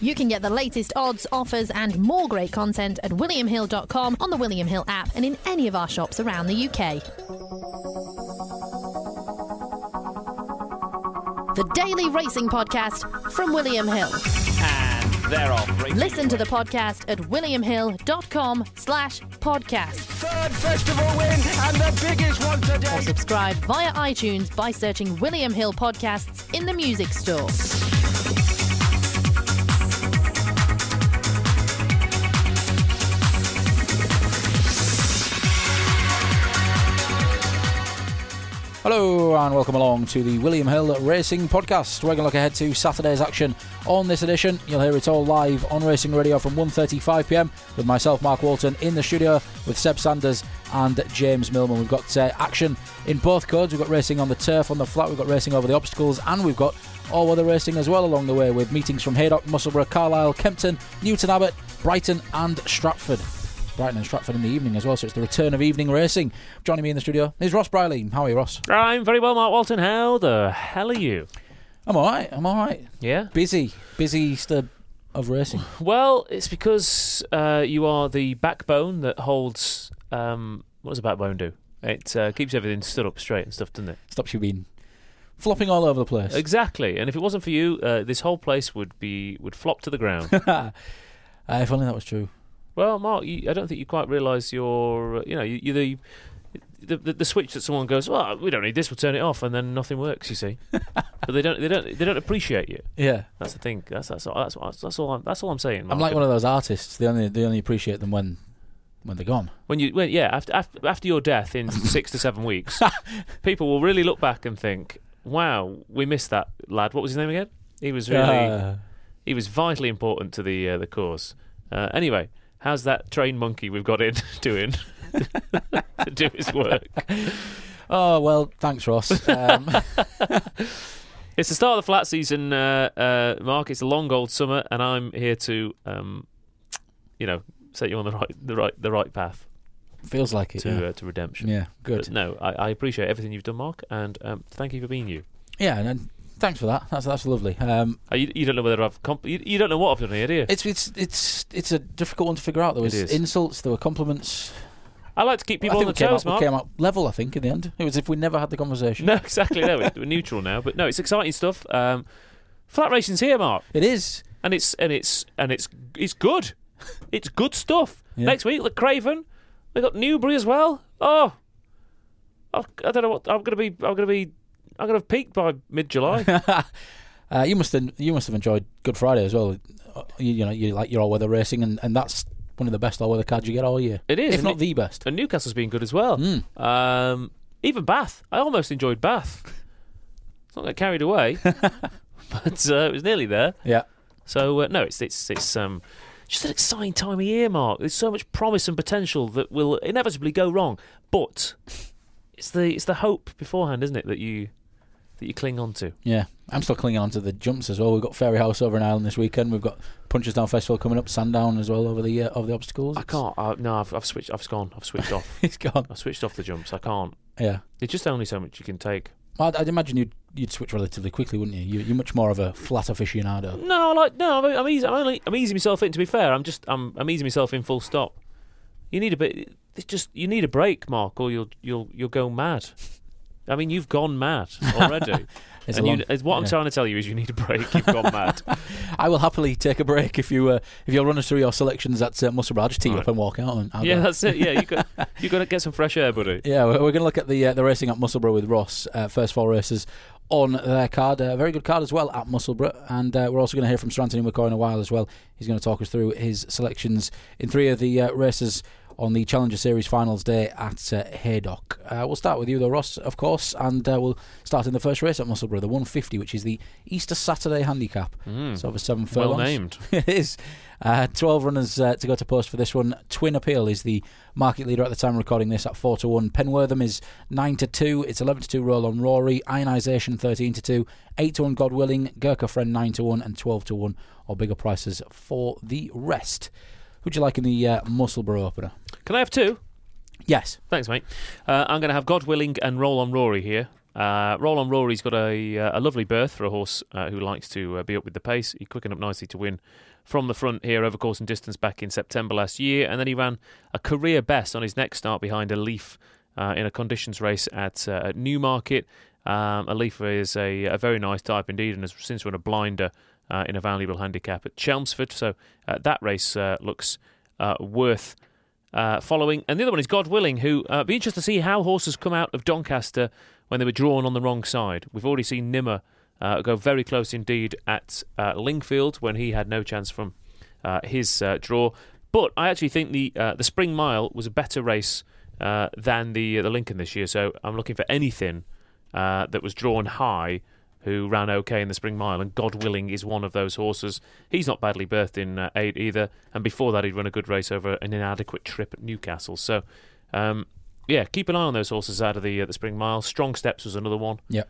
You can get the latest odds, offers and more great content at williamhill.com, on the William Hill app and in any of our shops around the UK. The Daily Racing Podcast from William Hill. And they're off. Listen to the podcast at williamhill.com/podcast. Third festival win and the biggest one today. Or subscribe via iTunes by searching William Hill Podcasts in the music store. Hello and welcome along to the William Hill Racing Podcast. We're going to look ahead to Saturday's action on this edition. You'll hear it all live on Racing Radio from 1:35pm with myself, Mark Walton, in the studio with Seb Sanders and James Millman. We've got action in both codes. We've got racing on the turf, on the flat, we've got racing over the obstacles, and we've got all-weather racing as well along the way, with meetings from Haydock, Musselburgh, Carlisle, Kempton, Newton Abbot, Brighton and Stratford. Brighton and Stratford in the evening as well, so it's the return of evening racing. Joining me in the studio is Ross Briley. How are you, Ross? I'm very well, Mark Walton. How the hell are you? I'm alright. Yeah? Busy of racing. Well, it's because you are the backbone that holds... what does a backbone do? It keeps everything stood up straight and stuff, doesn't it? Stops you being flopping all over the place. Exactly. And if it wasn't for you, this whole place would flop to the ground. If only that was true. Well, Mark, I don't think you quite realise you're the switch that someone goes, well, we don't need this, we'll turn it off, and then nothing works. You see, but they don't appreciate you. Yeah, that's the thing. That's all I'm saying. Mark. I'm like one of those artists. They only appreciate them when they're gone. After your death in 6 to 7 weeks, people will really look back and think, wow, we missed that lad. What was his name again? He was he was vitally important to the cause. Anyway. How's that trained monkey we've got in doing to do his work? Oh, well, thanks, Ross. It's the start of the flat season, Mark. It's a long old summer, and I'm here to, set you on the right path. Feels like it to redemption. Yeah, good. But no, I appreciate everything you've done, Mark, and thank you for being you. Yeah, and thanks for that. That's lovely. You don't know whether you don't know what I've done here, do you? It's a difficult one to figure out. There was insults, there were compliments. I like to keep people on the toes, Mark. We came out level, I think, in the end. It was as if we never had the conversation. No, exactly. No, we're neutral now, but no, it's exciting stuff. Flat racing's here, Mark. It is, and it's good. It's good stuff. Yeah. Next week, look, Craven. We got Newbury as well. Oh, I don't know what I'm going to have peaked by mid-July. You must have enjoyed Good Friday as well. You like your all-weather racing, and that's one of the best all-weather cards you get all year. It is, if not the best. And Newcastle's been good as well. Even Bath. I almost enjoyed Bath. It's not got carried away, but it was nearly there. Yeah. So no, it's just an exciting time of year, Mark. There's so much promise and potential that will inevitably go wrong, but it's the hope beforehand, isn't it, that you cling on to. Yeah, I'm still clinging on to the jumps as well. We've got Fairy House over in Ireland this weekend. We've got Punchestown Festival coming up, Sandown as well over the obstacles. I can't. I've switched. I've switched off. It's gone. I've switched off the jumps. I can't. Yeah. There's just only so much you can take. I'd imagine you'd switch relatively quickly, wouldn't you? You're much more of a flat aficionado. I'm easing myself in. To be fair, I'm easing myself in. Full stop. You need a bit. You need a break, Mark, or you'll go mad. I mean, you've gone mad already. I'm trying to tell you is you need a break. You've gone mad. I will happily take a break if you'll run us through your selections at Musselburgh. I'll just tee up and walk out. That's it. Yeah, you got to get some fresh air, buddy. Yeah, we're going to look at the racing at Musselburgh with Ross. First 4 races on their card. A very good card as well at Musselburgh. And we're also going to hear from Sir Anthony McCoy in a while as well. He's going to talk us through his selections in 3 of the races on the Challenger Series finals day at Haydock. We'll start with you though, Ross, of course, and we'll start in the first race at Musselburgh, the 150, which is the Easter Saturday handicap. So over 7 furlongs. Well named. It is. 12 runners to go to post for this one. Twin Appeal is the market leader at the time of recording this at 4-1. Penwortham is 9-2. It's 11-2 Roll on Rory. Ionisation 13-2. 8-1 God Willing. Gurkha Friend 9-1 and 12-1 or bigger prices for the rest. Who'd you like in the Musselburgh opener? Can I have 2? Yes. Thanks, mate. I'm going to have God Willing and Roll on Rory here. Roll on Rory's got a lovely berth for a horse who likes to be up with the pace. He quickened up nicely to win from the front here over course and distance back in September last year, and then he ran a career best on his next start behind a Leaf in a conditions race at Newmarket. A Leaf is a very nice type indeed, and has since run a blinder in a valuable handicap at Chelmsford. So that race looks worth following. And the other one is God Willing, who be interested to see how horses come out of Doncaster when they were drawn on the wrong side. We've already seen Nimmer go very close indeed at Lingfield when he had no chance from his draw. But I actually think the Spring Mile was a better race than the Lincoln this year. So I'm looking for anything that was drawn high who ran okay in the Spring Mile, and God Willing is one of those horses. He's not badly berthed in 8 either, and before that he'd run a good race over an inadequate trip at Newcastle. So keep an eye on those horses out of the Spring Mile. Strong Steps was another one. Yep.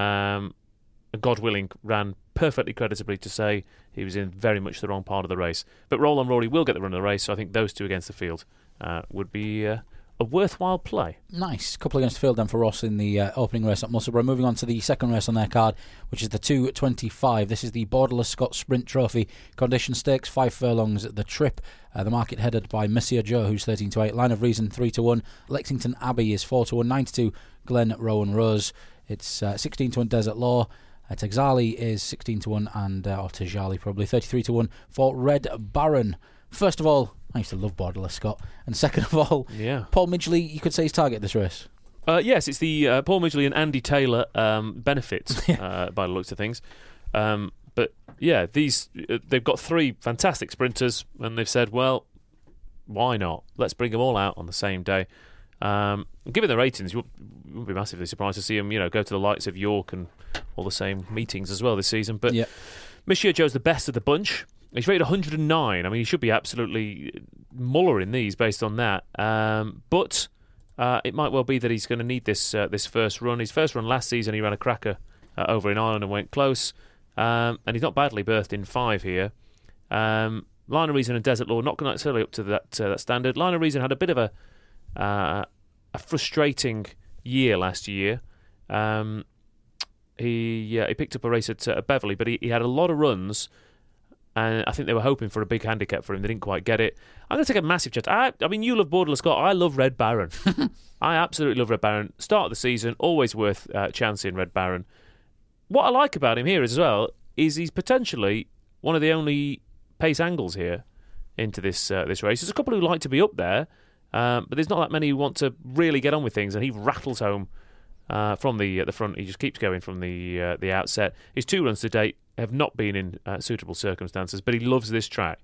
God Willing ran perfectly creditably to say he was in very much the wrong part of the race. But Roll on Rory will get the run of the race, so I think those two against the field would be a worthwhile play. Nice. Couple against the field then for Ross in the opening race at Musselburgh. Moving on to the second race on their card, which is the 2:25. This is the Borderless Scott Sprint Trophy Condition Stakes, 5 furlongs at the trip. The market headed by Monsieur Joe, who's 13-8. Line of Reason 3-1. Lexington Abbey is 4-1. 9-2 Glen Rowan Rose. It's 16-1 Desert Law. Texali is 16-1 and or Tejali probably 33-1 for Red Baron. First of all, I used to love Borderless Scott, and second of all, Paul Midgley, you could say, his target this race. Yes, it's the Paul Midgley and Andy Taylor benefits by the looks of things. But yeah, they've got 3 fantastic sprinters, and they've said, well, why not? Let's bring them all out on the same day. Given the ratings, you wouldn't be massively surprised to see them, go to the likes of York and all the same meetings as well this season. But Monsieur Joe's the best of the bunch. He's rated 109. I mean, he should be absolutely mullering these based on that. But it might well be that he's going to need this first run. His first run last season, he ran a cracker over in Ireland and went close. And he's not badly berthed in 5 here. Line of Reason and Desert Law not necessarily up to that standard. Line of Reason had a bit of a frustrating year last year. He picked up a race at Beverley, but he had a lot of runs, and I think they were hoping for a big handicap for him. They didn't quite get it. I'm going to take a massive chance. I mean, you love Borderless Scott. I love Red Baron. I absolutely love Red Baron. Start of the season, always worth chancing Red Baron. What I like about him here as well is he's potentially one of the only pace angles here into this race. There's a couple who like to be up there, but there's not that many who want to really get on with things, and he rattles home from the front. He just keeps going from the outset. His 2 runs to date have not been in suitable circumstances, but he loves this track.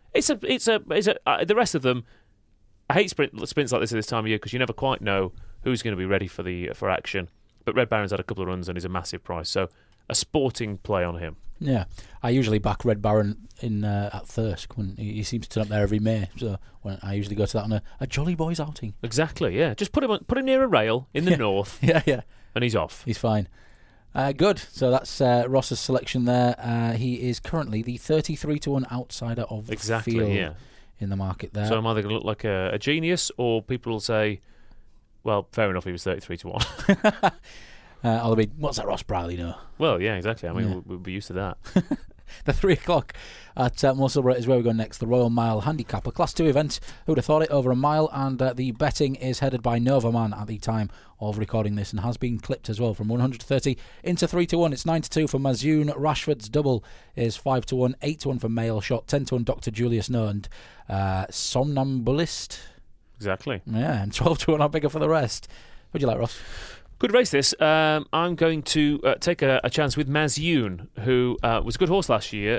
The rest of them, I hate sprints like this at this time of year because you never quite know who's going to be ready for action. But Red Baron's had a couple of runs and is a massive price, so a sporting play on him. Yeah, I usually back Red Baron in at Thirsk when he seems to turn up there every May. So I usually go to that on a Jolly Boys outing. Exactly, yeah. Just put him near a rail in the north. Yeah, and he's off. He's fine. Good. So that's Ross's selection there. He is currently the 33-1 outsider of the field in the market there. So I'm either going to look like a genius, or people will say, well, fair enough, he was 33-1. I'll be, what's that Ross Brierley know? Well, yeah, exactly. I mean, we'll be used to that. The 3 o'clock at Musselburgh is where we go next. The Royal Mile Handicap, a Class 2 event. Who'd have thought it, over a mile, and the betting is headed by Novaman at the time of recording this, and has been clipped as well from 130 into 3-1. It's 9-2 for Mazune. Rashford's double is 5-1, 8-1 for Mail Shot, 10-1 Dr. Julius No, and Somnambulist. Exactly. Yeah, and 12-1 are bigger for the rest. What'd you like, Ross? Good race this. I'm going to take a chance with Mazune, who was a good horse last year,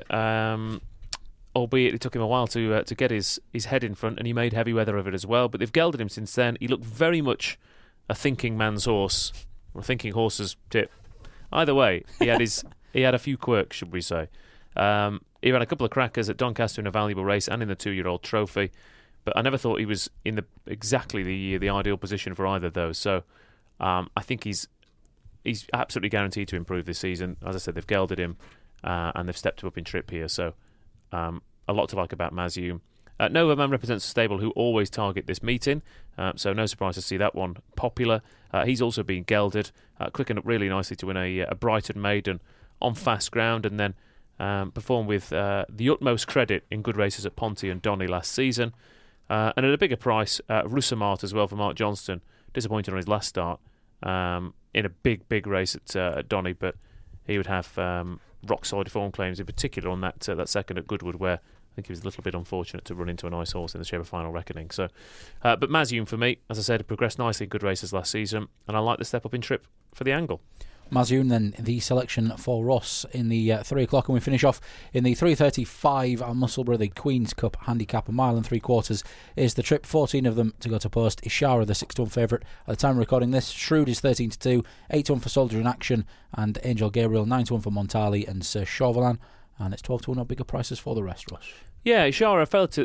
albeit it took him a while to get his head in front, and he made heavy weather of it as well. But they've gelded him since then. He looked very much a thinking man's horse, or a thinking horse's tip. Either way, he had a few quirks, should we say. He ran a couple of crackers at Doncaster in a valuable race and in the 2-year-old trophy, but I never thought he was in exactly the ideal position for either of those. So I think he's absolutely guaranteed to improve this season. As I said, they've gelded him and they've stepped him up in trip here. So a lot to like about Mazune. Novaman represents a stable who always target this meeting, so no surprise to see that one popular. He's also been gelded, quickened up really nicely to win a Brighton maiden on fast ground, and then performed with the utmost credit in good races at Ponty and Donny last season. And at a bigger price, Roussamart as well for Mark Johnston. Disappointed on his last start in a big race at Donny, but he would have rock-solid form claims, in particular on that second at Goodwood, where I think he was a little bit unfortunate to run into a nice horse in the shape of Final Reckoning. So, but Mazioum for me, as I said, progressed nicely in good races last season, and I like the step up in trip for the angle. Mazioum, then the selection for Ross in the 3 o'clock, and we finish off in the 3:35 at Musselburgh, the Queen's Cup handicap, 1 mile and 3/4 is the trip. 14 of them to go to post. Ishara, the 6-to-1 favourite at the time of recording this. Shrewd is 13-2, 8-to-1 for Soldier in Action, and Angel Gabriel 9-to-1 for Montali and Sir Chauvelin, and it's 12-to-1 or bigger prices for the rest, Ross. Yeah, Ishara,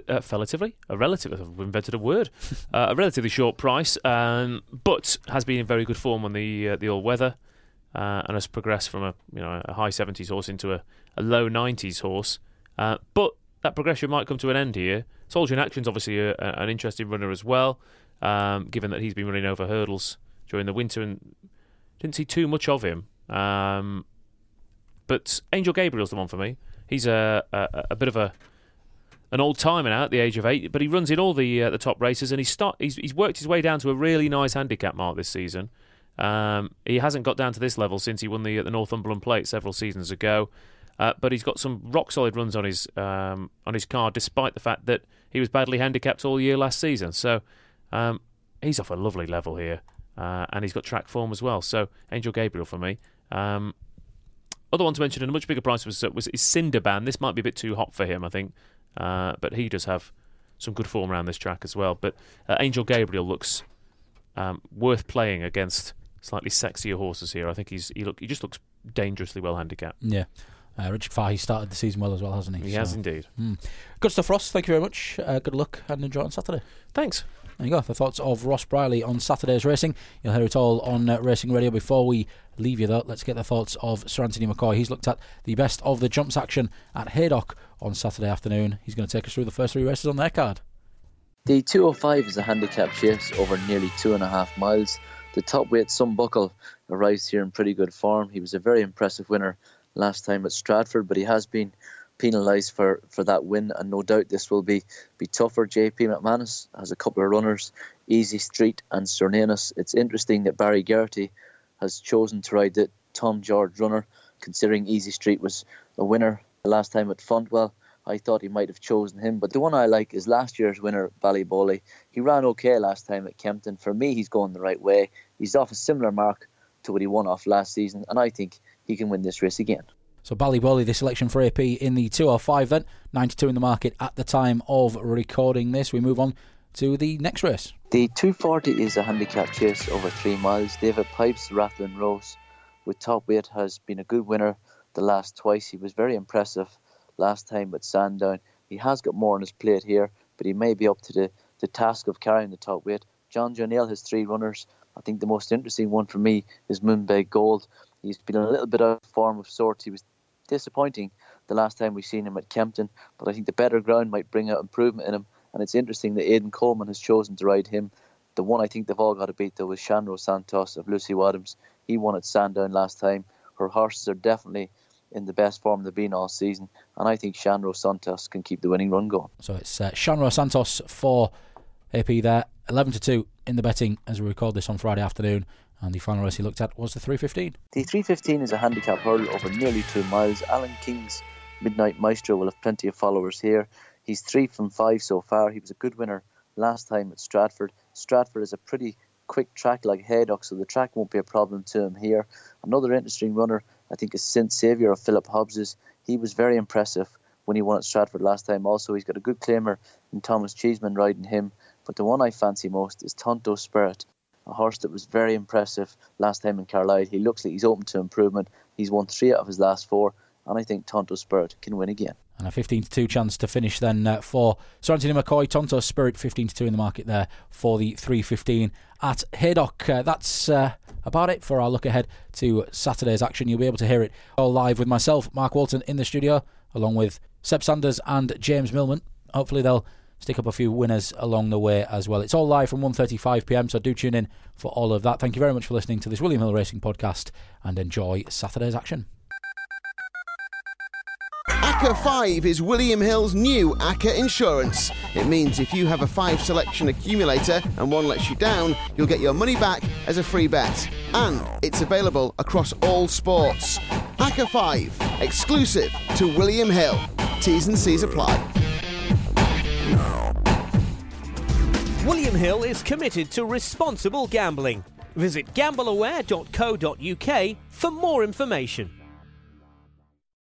I've invented a word, a relatively short price, but has been in very good form on the all-weather. And has progressed from a high 70s horse into a low 90s horse. But that progression might come to an end here. Soldier in Action's obviously an interesting runner as well, given that he's been running over hurdles during the winter and didn't see too much of him. But Angel Gabriel's the one for me. He's a bit of an old timer now at the age of 8, but he runs in all the top races, and he's worked his way down to a really nice handicap mark this season. He hasn't got down to this level since he won the Northumberland Plate several seasons ago, but he's got some rock solid runs on his card, despite the fact that he was badly handicapped all year last season. So he's off a lovely level here, and he's got track form as well. So Angel Gabriel for me. Other one to mention at a much bigger price is Cinderban. This might be a bit too hot for him, I think, but he does have some good form around this track as well. But Angel Gabriel looks worth playing against slightly sexier horses here. I think he just looks dangerously well handicapped. Yeah. Richard Fahey started the season well as well, hasn't he? He has indeed. Good stuff, Ross. Thank you very much. Good luck and enjoy on Saturday. Thanks. There you go. The thoughts of Ross Brierley on Saturday's racing. You'll hear it all on Racing Radio. Before we leave you, though, let's get the thoughts of Sir Anthony McCoy. He's looked at the best of the jumps action at Haydock on Saturday afternoon. He's going to take us through the first 3 races on their card. The 205 is a handicap chase over nearly 2.5 miles. The top weight Sunbuckle arrives here in pretty good form. He was a very impressive winner last time at Stratford, but he has been penalised for that win, and no doubt this will be tougher. JP McManus has a couple of runners, Easy Street and Cernanus. It's interesting that Barry Geraghty has chosen to ride the Tom George runner, considering Easy Street was a winner last time at Fontwell. I thought he might have chosen him, but the one I like is last year's winner, Ballyboley. He ran okay last time at Kempton. For me, he's going the right way. He's off a similar mark to what he won off last season, and I think he can win this race again. So Ballyboley, the selection for AP in the 205 then, 92 in the market at the time of recording this. We move on to the next race. The 240 is a handicap chase over 3 miles. David Pipes, Rathlin Rose, with top weight, has been a good winner the last twice. He was very impressive last time at Sandown. He has got more on his plate here, but he may be up to the task of carrying the top weight. John O'Neill has 3 runners. I think the most interesting one for me is Moonbeg Gold. He's been a little bit out of form of sorts. He was disappointing the last time we seen him at Kempton, but I think the better ground might bring out improvement in him, and it's interesting that Aidan Coleman has chosen to ride him. The one I think they've all got to beat, though, is Shanro Santos of Lucy Wadhams. He won at Sandown last time. Her horses are definitely in the best form they've been all season, and I think Shanro Santos can keep the winning run going. So it's Shanro Santos for AP there, 11-2 in the betting as we record this on Friday afternoon, and the final race he looked at was the 315. The 315 is a handicap hurdle over nearly 2 miles. Alan King's Midnight Maestro will have plenty of followers here. He's 3 from 5 so far. He was a good winner last time at Stratford. Stratford is a pretty quick track like Haydock, so the track won't be a problem to him here. Another interesting runner, I think, is Saint Saviour of Philip Hobbs's. He was very impressive when he won at Stratford last time. Also, he's got a good claimer in Thomas Cheeseman riding him. But the one I fancy most is Tonto Spirit, a horse that was very impressive last time in Carlisle. He looks like he's open to improvement. He's won 3 out of his last 4, and I think Tonto Spirit can win again. And a 15-2 chance to finish then for Sir Anthony McCoy. Tonto Spirit 15-2 in the market there for the 315 at Haydock. That's about it for our look ahead to Saturday's action. You'll be able to hear it all live with myself, Mark Walton, in the studio, along with Seb Sanders and James Millman. Hopefully they'll stick up a few winners along the way as well. It's all live from 1:35pm, so do tune in for all of that. Thank you very much for listening to this William Hill Racing podcast, and enjoy Saturday's action. ACCA 5 is William Hill's new ACCA insurance. It means if you have a 5 selection accumulator and one lets you down, you'll get your money back as a free bet. And it's available across all sports. ACCA 5, exclusive to William Hill. T's and C's apply. William Hill is committed to responsible gambling. Visit gambleaware.co.uk for more information.